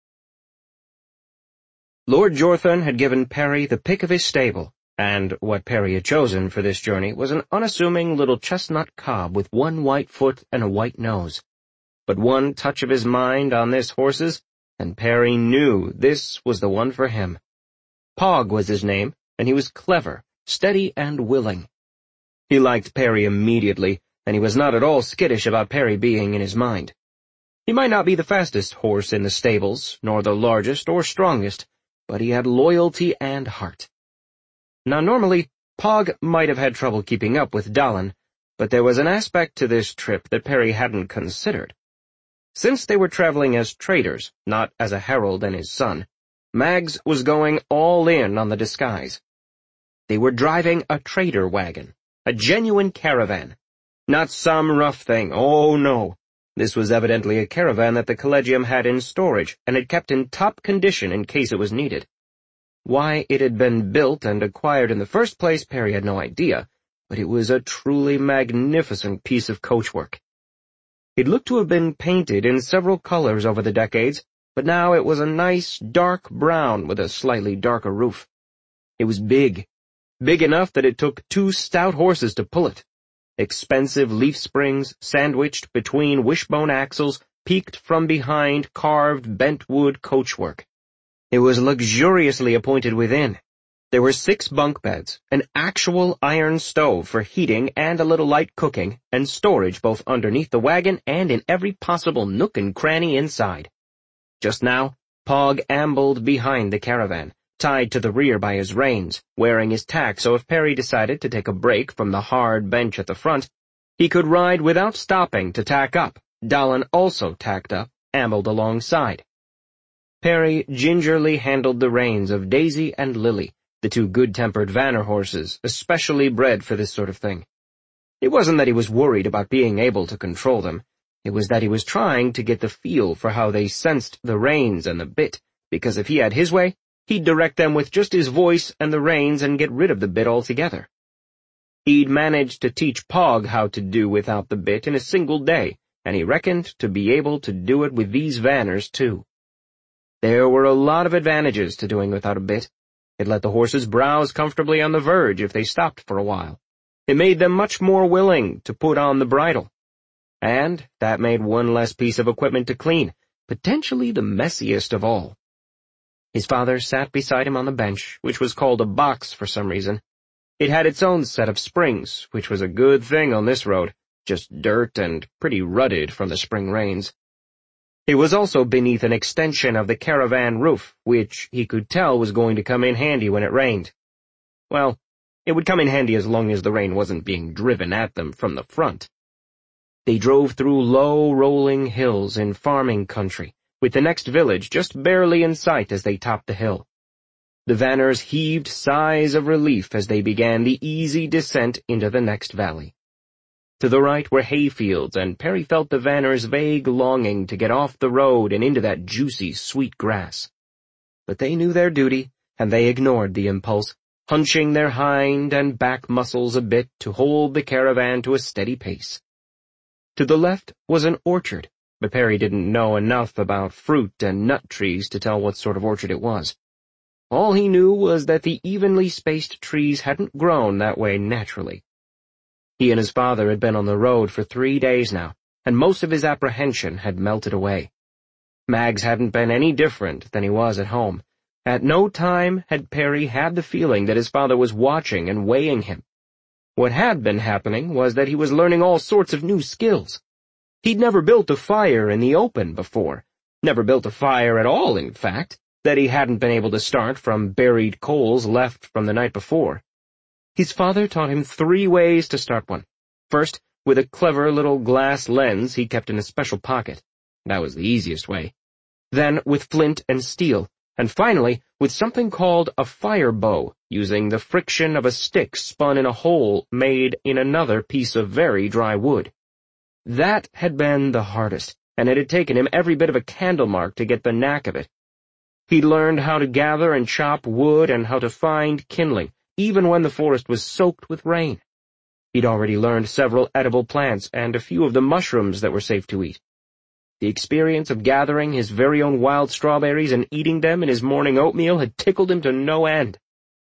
Lord Jorthon had given Perry the pick of his stable, and what Perry had chosen for this journey was an unassuming little chestnut cob with one white foot and a white nose. But one touch of his mind on this horse's, and Perry knew this was the one for him. Pog was his name, and he was clever, steady, and willing. He liked Perry immediately, and he was not at all skittish about Perry being in his mind. He might not be the fastest horse in the stables, nor the largest or strongest, but he had loyalty and heart. Now normally, Pog might have had trouble keeping up with Dallin, but there was an aspect to this trip that Perry hadn't considered. Since they were traveling as traders, not as a herald and his son, Mags was going all in on the disguise. They were driving a trader wagon, a genuine caravan. Not some rough thing, oh no. This was evidently a caravan that the Collegium had in storage and had kept in top condition in case it was needed. Why it had been built and acquired in the first place, Perry had no idea, but it was a truly magnificent piece of coachwork. It looked to have been painted in several colors over the decades, but now it was a nice dark brown with a slightly darker roof. It was big, big enough that it took two stout horses to pull it. Expensive leaf springs, sandwiched between wishbone axles, peaked from behind carved bentwood coachwork. It was luxuriously appointed within. There were six bunk beds, an actual iron stove for heating and a little light cooking, and storage both underneath the wagon and in every possible nook and cranny inside. Just now, Pog ambled behind the caravan, tied to the rear by his reins, wearing his tack so if Perry decided to take a break from the hard bench at the front, he could ride without stopping to tack up. Dallin also tacked up, ambled alongside. Perry gingerly handled the reins of Daisy and Lily, the two good-tempered Vanner horses, especially bred for this sort of thing. It wasn't that he was worried about being able to control them. It was that he was trying to get the feel for how they sensed the reins and the bit, because if he had his way, he'd direct them with just his voice and the reins and get rid of the bit altogether. He'd managed to teach Pog how to do without the bit in a single day, and he reckoned to be able to do it with these vanners, too. There were a lot of advantages to doing without a bit. It let the horses browse comfortably on the verge if they stopped for a while. It made them much more willing to put on the bridle. And that made one less piece of equipment to clean, potentially the messiest of all. His father sat beside him on the bench, which was called a box for some reason. It had its own set of springs, which was a good thing on this road, just dirt and pretty rutted from the spring rains. It was also beneath an extension of the caravan roof, which he could tell was going to come in handy when it rained. Well, it would come in handy as long as the rain wasn't being driven at them from the front. They drove through low, rolling hills in farming country, with the next village just barely in sight as they topped the hill. The vanners heaved sighs of relief as they began the easy descent into the next valley. To the right were hayfields, and Perry felt the vanners' vague longing to get off the road and into that juicy, sweet grass. But they knew their duty, and they ignored the impulse, hunching their hind and back muscles a bit to hold the caravan to a steady pace. To the left was an orchard, but Perry didn't know enough about fruit and nut trees to tell what sort of orchard it was. All he knew was that the evenly spaced trees hadn't grown that way naturally. He and his father had been on the road for three days now, and most of his apprehension had melted away. Mags hadn't been any different than he was at home. At no time had Perry had the feeling that his father was watching and weighing him. What had been happening was that he was learning all sorts of new skills. He'd never built a fire in the open before, never built a fire at all, in fact, that he hadn't been able to start from buried coals left from the night before. His father taught him three ways to start one. First, with a clever little glass lens he kept in a special pocket. That was the easiest way. Then with flint and steel, and finally with something called a fire bow, using the friction of a stick spun in a hole made in another piece of very dry wood. That had been the hardest, and it had taken him every bit of a candle mark to get the knack of it. He'd learned how to gather and chop wood and how to find kindling, even when the forest was soaked with rain. He'd already learned several edible plants and a few of the mushrooms that were safe to eat. The experience of gathering his very own wild strawberries and eating them in his morning oatmeal had tickled him to no end.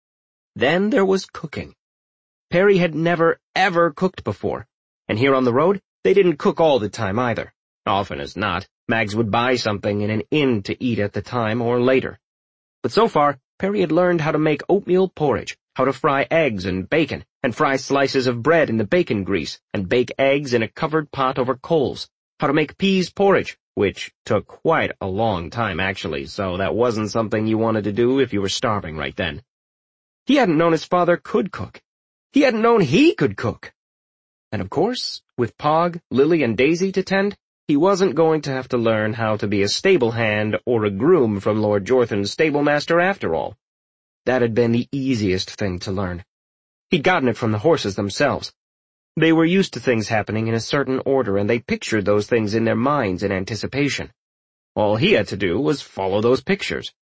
Then there was cooking. Perry had never, ever cooked before, and here on the road, they didn't cook all the time either. Often as not, Mags would buy something in an inn to eat at the time or later. But so far, Perry had learned how to make oatmeal porridge, how to fry eggs and bacon, and fry slices of bread in the bacon grease, and bake eggs in a covered pot over coals, how to make peas porridge, which took quite a long time actually, so that wasn't something you wanted to do if you were starving right then. He hadn't known his father could cook. He hadn't known he could cook. And of course, with Pog, Lily, and Daisy to tend, he wasn't going to have to learn how to be a stable hand or a groom from Lord Jorthan's stablemaster after all. That had been the easiest thing to learn. He'd gotten it from the horses themselves. They were used to things happening in a certain order, and they pictured those things in their minds in anticipation. All he had to do was follow those pictures.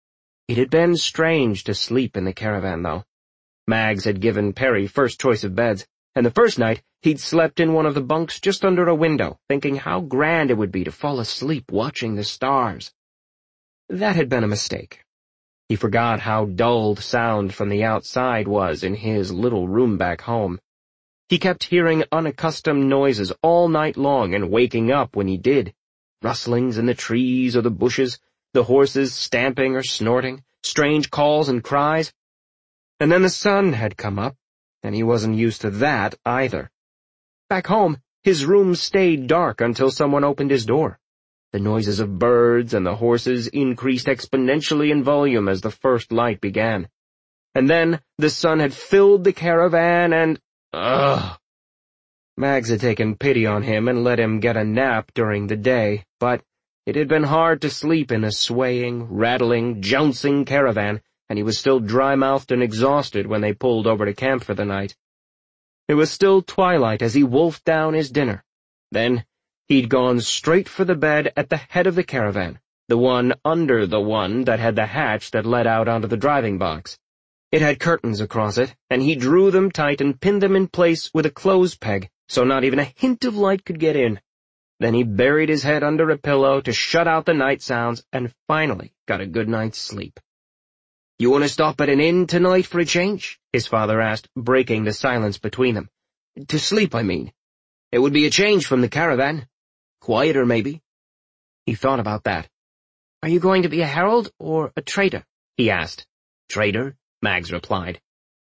It had been strange to sleep in the caravan, though. Mags had given Perry first choice of beds, and the first night he'd slept in one of the bunks just under a window, thinking how grand it would be to fall asleep watching the stars. That had been a mistake. He forgot how dulled sound from the outside was in his little room back home. He kept hearing unaccustomed noises all night long and waking up when he did. Rustlings in the trees or the bushes, the horses stamping or snorting, strange calls and cries. And then the sun had come up, and he wasn't used to that either. Back home, his room stayed dark until someone opened his door. The noises of birds and the horses increased exponentially in volume as the first light began. And then the sun had filled the caravan and... Ugh! Mags had taken pity on him and let him get a nap during the day, but it had been hard to sleep in a swaying, rattling, jouncing caravan, and he was still dry-mouthed and exhausted when they pulled over to camp for the night. It was still twilight as he wolfed down his dinner. Then he'd gone straight for the bed at the head of the caravan, the one under the one that had the hatch that led out onto the driving box. It had curtains across it, and he drew them tight and pinned them in place with a clothes peg, so not even a hint of light could get in. Then he buried his head under a pillow to shut out the night sounds and finally got a good night's sleep. "You want to stop at an inn tonight for a change?" his father asked, breaking the silence between them. "To sleep, I mean. It would be a change from the caravan. Quieter, maybe." He thought about that. "Are you going to be a herald or a trader?" he asked. "Trader," Mags replied.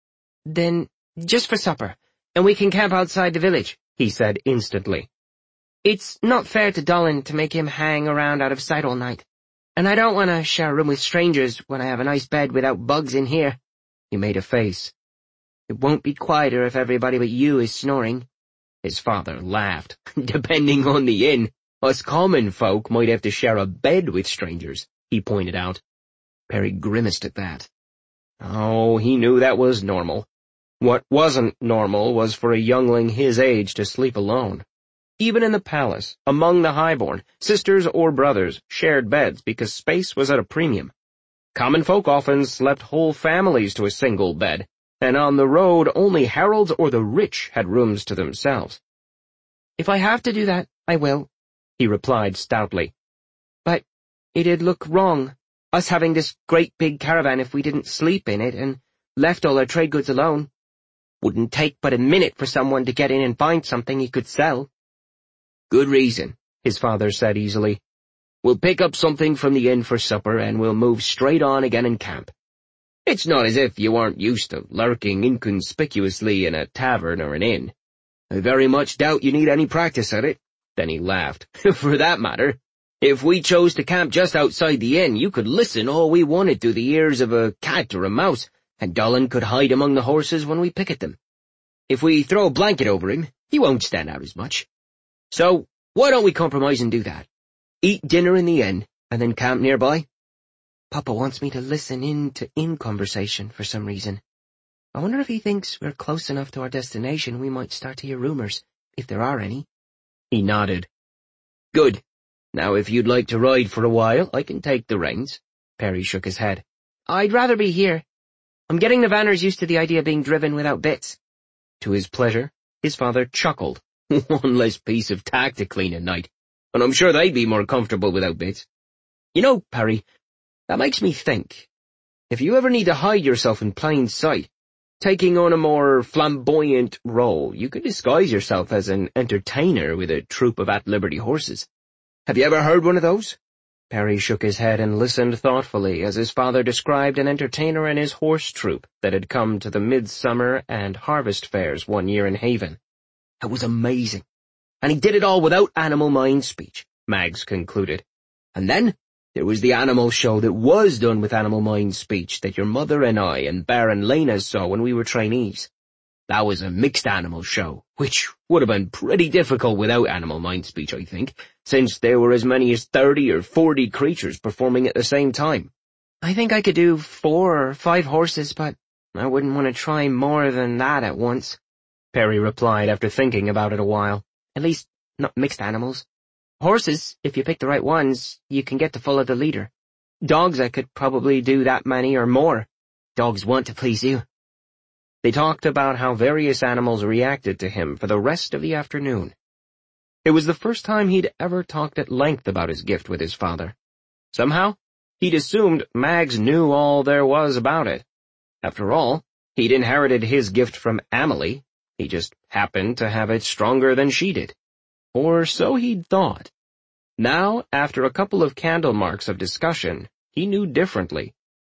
"Then just for supper, and we can camp outside the village," he said instantly. "It's not fair to Dolan to make him hang around out of sight all night, and I don't want to share a room with strangers when I have a nice bed without bugs in here." He made a face. "It won't be quieter if everybody but you is snoring." His father laughed. "Depending on the inn, us common folk might have to share a bed with strangers," he pointed out. Perry grimaced at that. Oh, he knew that was normal. What wasn't normal was for a youngling his age to sleep alone. Even in the palace, among the highborn, sisters or brothers shared beds because space was at a premium. Common folk often slept whole families to a single bed, and on the road only heralds or the rich had rooms to themselves. "If I have to do that, I will," he replied stoutly. "But it'd look wrong, us having this great big caravan if we didn't sleep in it and left all our trade goods alone. Wouldn't take but a minute for someone to get in and find something he could sell." "Good reason," his father said easily. "We'll pick up something from the inn for supper and we'll move straight on again in camp. It's not as if you aren't used to lurking inconspicuously in a tavern or an inn. I very much doubt you need any practice at it." Then he laughed. "For that matter, if we chose to camp just outside the inn, you could listen all we wanted to the ears of a cat or a mouse, and Dolan could hide among the horses when we picket them. If we throw a blanket over him, he won't stand out as much. So, why don't we compromise and do that? Eat dinner in the inn, and then camp nearby?" "Papa wants me to listen in to inn conversation for some reason. I wonder if he thinks we're close enough to our destination we might start to hear rumors, if there are any." He nodded. "Good. Now if you'd like to ride for a while, I can take the reins." Perry shook his head. "I'd rather be here. I'm getting the Vanners used to the idea of being driven without bits." To his pleasure, his father chuckled. "One less piece of tack to clean at night, and I'm sure they'd be more comfortable without bits. You know, Perry, that makes me think. If you ever need to hide yourself in plain sight, taking on a more flamboyant role, you could disguise yourself as an entertainer with a troop of at-liberty horses. Have you ever heard one of those?" Perry shook his head and listened thoughtfully as his father described an entertainer and his horse troop that had come to the midsummer and harvest fairs one year in Haven. "It was amazing. And he did it all without animal mind speech," Mags concluded. "And then there was the animal show that was done with animal mind speech that your mother and I and Baron Lena saw when we were trainees. That was a mixed animal show, which would have been pretty difficult without animal mind speech, I think, since there were as many as thirty or forty creatures performing at the same time." "I think I could do four or five horses, but I wouldn't want to try more than that at once," Perry replied after thinking about it a while. "At least, not mixed animals. Horses, if you pick the right ones, you can get to follow the leader. Dogs, I could probably do that many or more. Dogs want to please you." They talked about how various animals reacted to him for the rest of the afternoon. It was the first time he'd ever talked at length about his gift with his father. Somehow, he'd assumed Mags knew all there was about it. After all, he'd inherited his gift from Amelie. He just happened to have it stronger than she did. Or so he'd thought. Now, after a couple of candle marks of discussion, he knew differently.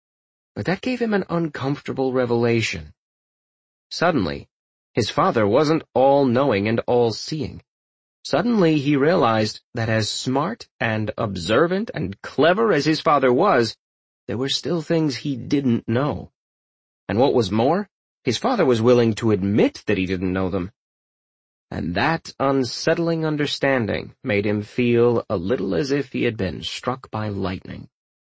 But that gave him an uncomfortable revelation. Suddenly, his father wasn't all-knowing and all-seeing. Suddenly he realized that as smart and observant and clever as his father was, there were still things he didn't know. And what was more, his father was willing to admit that he didn't know them. And that unsettling understanding made him feel a little as if he had been struck by lightning.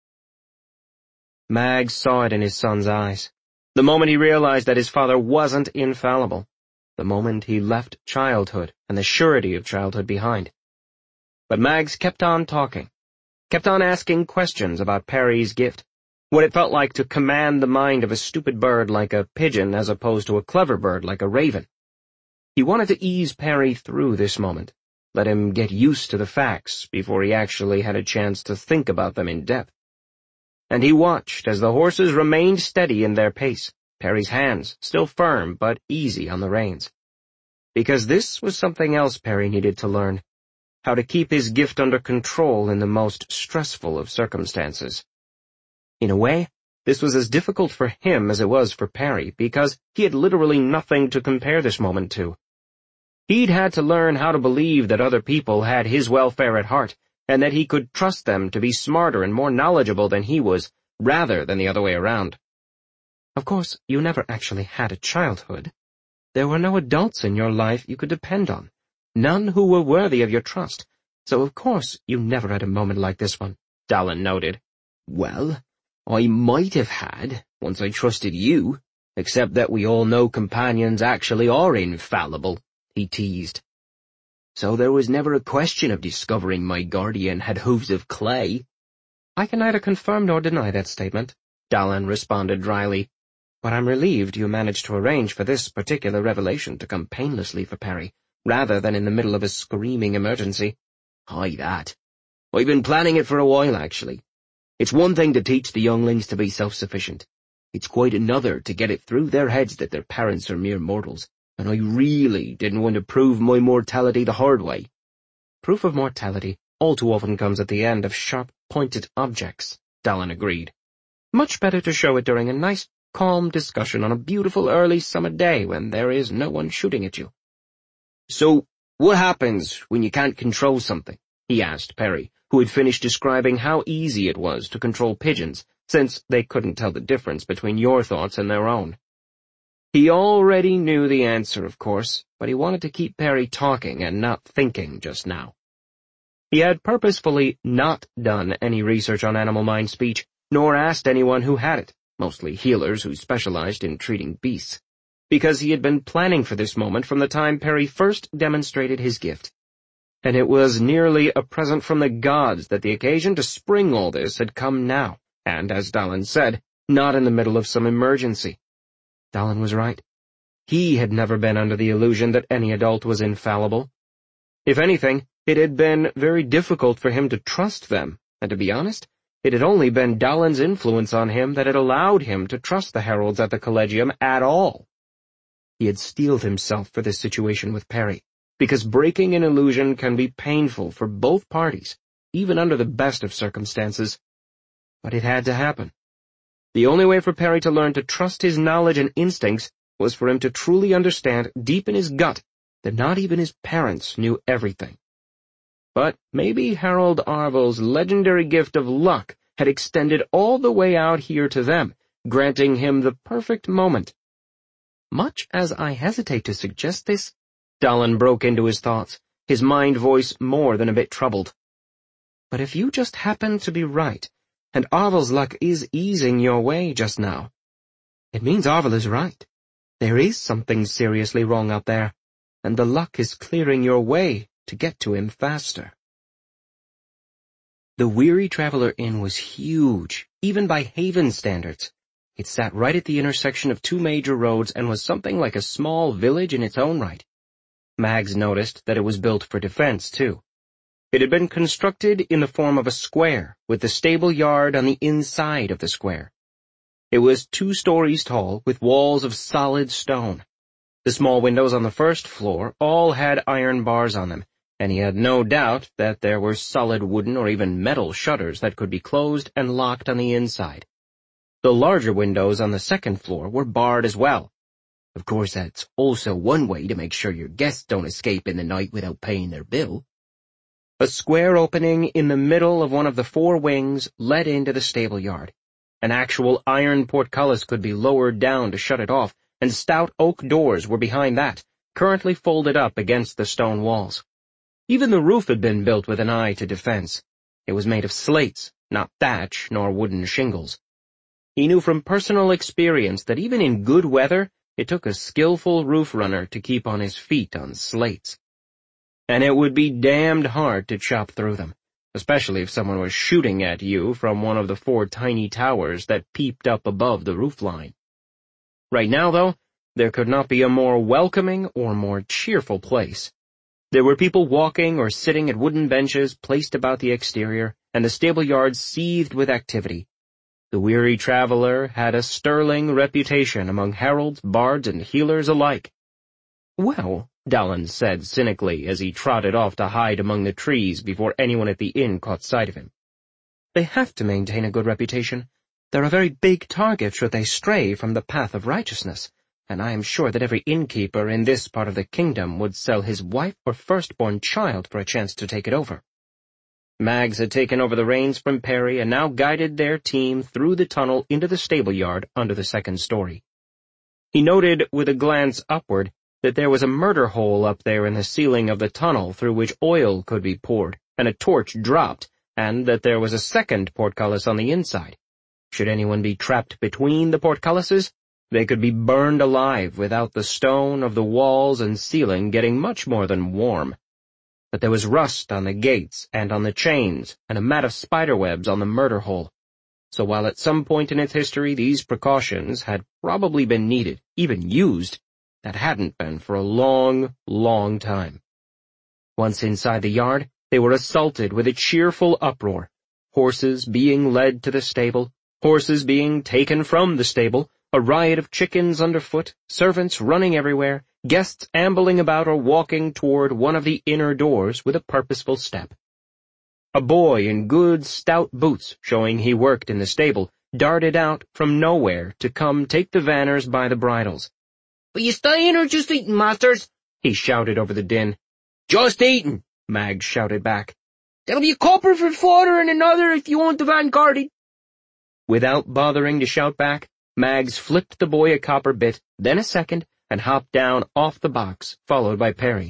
Mags saw it in his son's eyes. The moment he realized that his father wasn't infallible. The moment he left childhood and the surety of childhood behind. But Mags kept on talking, kept on asking questions about Perry's gift, what it felt like to command the mind of a stupid bird like a pigeon as opposed to a clever bird like a raven. He wanted to ease Perry through this moment, let him get used to the facts before he actually had a chance to think about them in depth. And he watched as the horses remained steady in their pace, Perry's hands still firm but easy on the reins. Because this was something else Perry needed to learn, how to keep his gift under control in the most stressful of circumstances. In a way, this was as difficult for him as it was for Perry, because he had literally nothing to compare this moment to. He'd had to learn how to believe that other people had his welfare at heart, and that he could trust them to be smarter and more knowledgeable than he was, rather than the other way around. Of course, you never actually had a childhood. There were no adults in your life you could depend on, none who were worthy of your trust, so of course you never had a moment like this one, Dallin noted. Well, I might have had, once I trusted you, except that we all know companions actually are infallible, he teased. So there was never a question of discovering my guardian had hooves of clay. I can neither confirm nor deny that statement, Dallin responded dryly, but I'm relieved you managed to arrange for this particular revelation to come painlessly for Perry, rather than in the middle of a screaming emergency. Aye, that. I've been planning it for a while, actually. It's one thing to teach the younglings to be self-sufficient. It's quite another to get it through their heads that their parents are mere mortals, and I really didn't want to prove my mortality the hard way. Proof of mortality all too often comes at the end of sharp, pointed objects, Dallin agreed. Much better to show it during a nice, calm discussion on a beautiful early summer day when there is no one shooting at you. So, what happens when you can't control something? He asked Perry, who had finished describing how easy it was to control pigeons, since they couldn't tell the difference between your thoughts and their own. He already knew the answer, of course, but he wanted to keep Perry talking and not thinking just now. He had purposefully not done any research on animal mind speech, nor asked anyone who had it, mostly healers who specialized in treating beasts, because he had been planning for this moment from the time Perry first demonstrated his gift. And it was nearly a present from the gods that the occasion to spring all this had come now, and, as Dallin said, not in the middle of some emergency. Dallin was right. He had never been under the illusion that any adult was infallible. If anything, it had been very difficult for him to trust them, and to be honest, it had only been Dallin's influence on him that had allowed him to trust the heralds at the Collegium at all. He had steeled himself for this situation with Perry, because breaking an illusion can be painful for both parties, even under the best of circumstances. But it had to happen. The only way for Perry to learn to trust his knowledge and instincts was for him to truly understand deep in his gut that not even his parents knew everything. But maybe Harold Arvel's legendary gift of luck had extended all the way out here to them, granting him the perfect moment. Much as I hesitate to suggest this, Dallin broke into his thoughts, his mind voice more than a bit troubled. But if you just happen to be right, and Arvel's luck is easing your way just now, it means Arvel is right. There is something seriously wrong out there, and the luck is clearing your way to get to him faster. The Weary Traveler Inn was huge, even by Haven standards. It sat right at the intersection of two major roads and was something like a small village in its own right. Mags noticed that it was built for defense, too. It had been constructed in the form of a square, with the stable yard on the inside of the square. It was two stories tall, with walls of solid stone. The small windows on the first floor all had iron bars on them, and he had no doubt that there were solid wooden or even metal shutters that could be closed and locked on the inside. The larger windows on the second floor were barred as well. Of course, that's also one way to make sure your guests don't escape in the night without paying their bill. A square opening in the middle of one of the four wings led into the stable yard. An actual iron portcullis could be lowered down to shut it off, and stout oak doors were behind that, currently folded up against the stone walls. Even the roof had been built with an eye to defense. It was made of slates, not thatch nor wooden shingles. He knew from personal experience that even in good weather, it took a skillful roof runner to keep on his feet on slates. And it would be damned hard to chop through them, especially if someone was shooting at you from one of the four tiny towers that peeped up above the roofline. Right now, though, there could not be a more welcoming or more cheerful place. There were people walking or sitting at wooden benches placed about the exterior, and the stable yard seethed with activity. The weary traveler had a sterling reputation among heralds, bards, and healers alike. "Well," Dallin said cynically as he trotted off to hide among the trees before anyone at the inn caught sight of him. "They have to maintain a good reputation. They're a very big target should they stray from the path of righteousness, and I am sure that every innkeeper in this part of the kingdom would sell his wife or firstborn child for a chance to take it over." Mags had taken over the reins from Perry and now guided their team through the tunnel into the stable yard under the second story. He noted with a glance upward that there was a murder hole up there in the ceiling of the tunnel through which oil could be poured, and a torch dropped, and that there was a second portcullis on the inside. Should anyone be trapped between the portcullises, they could be burned alive without the stone of the walls and ceiling getting much more than warm. But there was rust on the gates and on the chains, and a mat of spiderwebs on the murder hole. So while at some point in its history these precautions had probably been needed, even used, that hadn't been for a long, long time. Once inside the yard, they were assaulted with a cheerful uproar. Horses being led to the stable, horses being taken from the stable, a riot of chickens underfoot, servants running everywhere, guests ambling about or walking toward one of the inner doors with a purposeful step. A boy in good, stout boots, showing he worked in the stable, darted out from nowhere to come take the Vanners by the bridles. "Are you staying or just eating, masters?" he shouted over the din. "Just eating," Mag shouted back. "There'll be a copper for fodder and another if you want the van guarded." Without bothering to shout back, Mags flipped the boy a copper bit, then a second, and hopped down off the box, followed by Perry.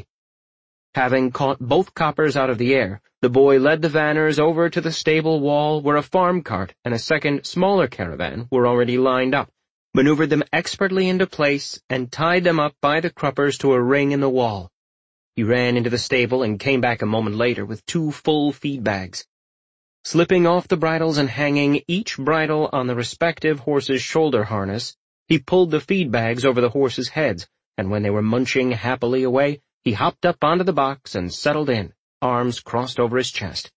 Having caught both coppers out of the air, the boy led the Vanners over to the stable wall where a farm cart and a second, smaller caravan were already lined up, maneuvered them expertly into place, and tied them up by the cruppers to a ring in the wall. He ran into the stable and came back a moment later with two full feed bags. Slipping off the bridles and hanging each bridle on the respective horse's shoulder harness, he pulled the feed bags over the horses' heads, and when they were munching happily away, he hopped up onto the box and settled in, arms crossed over his chest.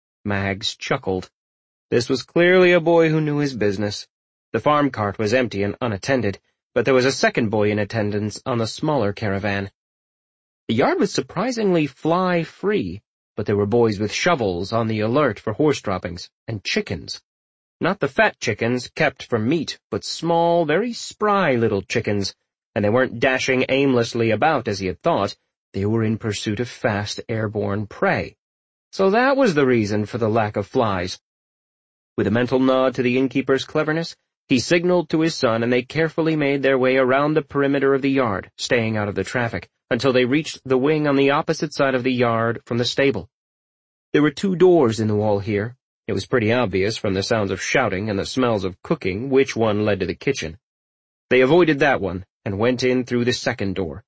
Mags chuckled. This was clearly a boy who knew his business. The farm cart was empty and unattended, but there was a second boy in attendance on the smaller caravan. The yard was surprisingly fly-free, but there were boys with shovels on the alert for horse droppings, and chickens. Not the fat chickens kept for meat, but small, very spry little chickens, and they weren't dashing aimlessly about as he had thought. They were in pursuit of fast airborne prey. So that was the reason for the lack of flies. With a mental nod to the innkeeper's cleverness, he signaled to his son, and they carefully made their way around the perimeter of the yard, staying out of the traffic, until they reached the wing on the opposite side of the yard from the stable. There were two doors in the wall here. It was pretty obvious from the sounds of shouting and the smells of cooking which one led to the kitchen. They avoided that one and went in through the second door.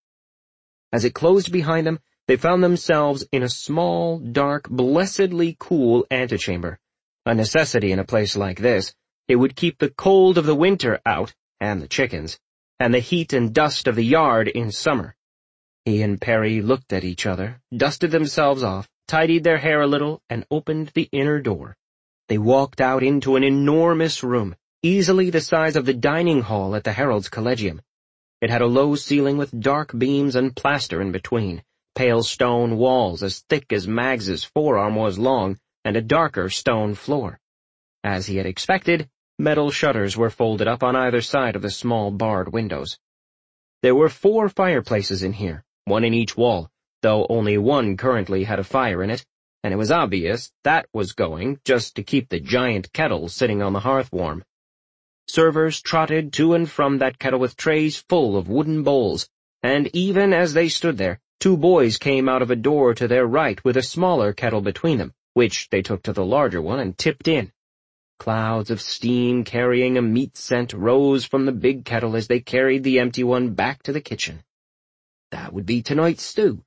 As it closed behind them, they found themselves in a small, dark, blessedly cool antechamber. A necessity in a place like this. It would keep the cold of the winter out, and the chickens, and the heat and dust of the yard in summer. He and Perry looked at each other, dusted themselves off, tidied their hair a little, and opened the inner door. They walked out into an enormous room, easily the size of the dining hall at the Herald's Collegium. It had a low ceiling with dark beams and plaster in between, pale stone walls as thick as Mags's forearm was long, and a darker stone floor. As he had expected, metal shutters were folded up on either side of the small barred windows. There were four fireplaces in here, one in each wall, though only one currently had a fire in it, and it was obvious that was going just to keep the giant kettle sitting on the hearth warm. Servers trotted to and from that kettle with trays full of wooden bowls, and even as they stood there, two boys came out of a door to their right with a smaller kettle between them, which they took to the larger one and tipped in. Clouds of steam carrying a meat scent rose from the big kettle as they carried the empty one back to the kitchen. That would be tonight's stew.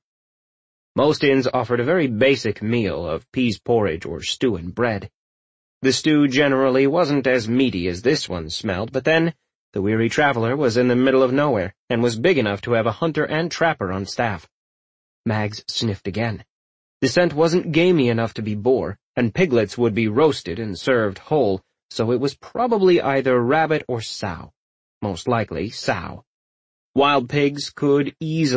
Most inns offered a very basic meal of peas porridge or stew and bread. The stew generally wasn't as meaty as this one smelled, but then the weary traveler was in the middle of nowhere and was big enough to have a hunter and trapper on staff. Mags sniffed again. The scent wasn't gamey enough to be boar, and piglets would be roasted and served whole, so it was probably either rabbit or sow. Most likely sow. Wild pigs could easily